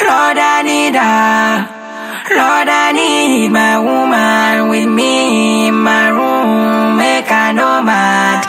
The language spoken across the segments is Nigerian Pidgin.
Lord, I need her. Lord, I need my woman with me in my room, make her no mad.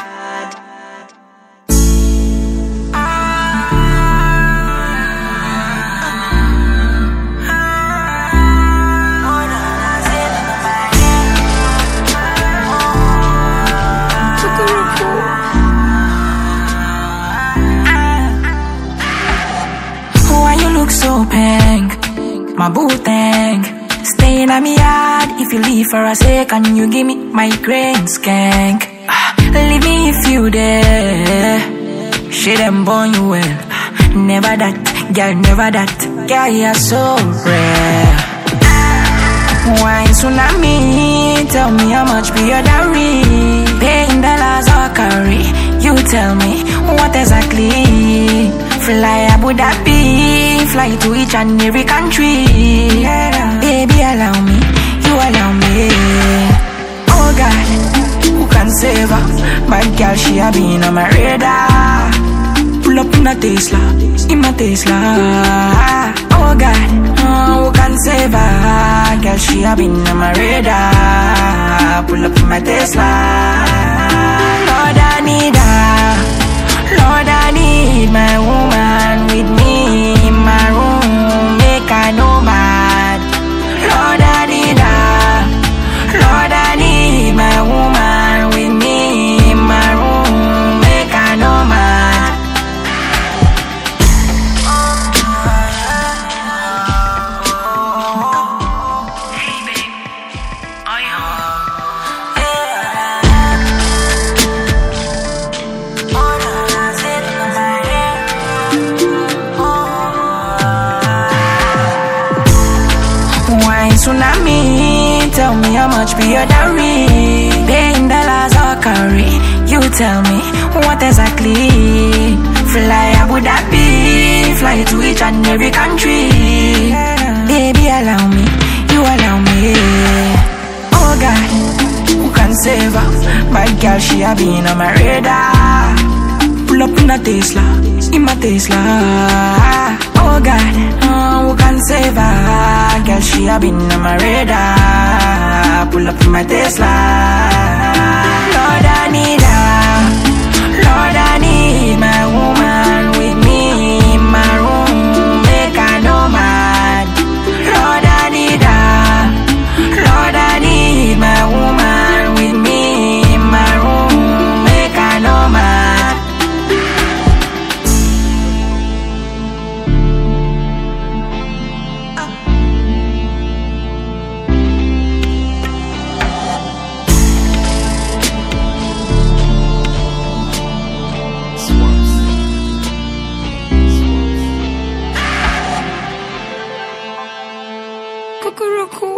Why you look so pink? My boo tank. Staying at me yard. If you leave for a second, you give me migraine skank. Leave me if you dare. She them born you well. Never that, girl, never that. Girl, you're so rare. Wine tsunami, tell me how much be your dowry. Paying dollars or carry. You tell me what exactly. Fly Abu Dhabi, fly to each and every country. Baby, allow me, you allow me. Oh God, who can save her? Bad girl, she a been on my radar. Pull up in a Tesla, in my Tesla. Oh God, who can save her? Girl, she a been on my radar. Pull up in my Tesla. Lord, I need her. Lord, I need my woman with me in my room, make her no mad. Lord, I need her. Lord, I need my woman with me in my room, make her no mad. Hey babe, are you home? Tsunami, tell me how much be your dowry. Paying dollars or carry. You tell me what exactly. Fly Abu Dhabi, fly to each and every country. Baby, allow me, you allow me. Oh God, who can save her? Bad girl, she a been on my radar. Pull up in a Tesla, in my Tesla. Oh God, who can save her? Girl, she a been on my radar. Pull up in my Tesla. Lord, I need her. Lord, I need my woman with me in my room, make her no mad. Lord, I need her. Lord, I need my woman with me in my room, make her no mad. Cuckoo.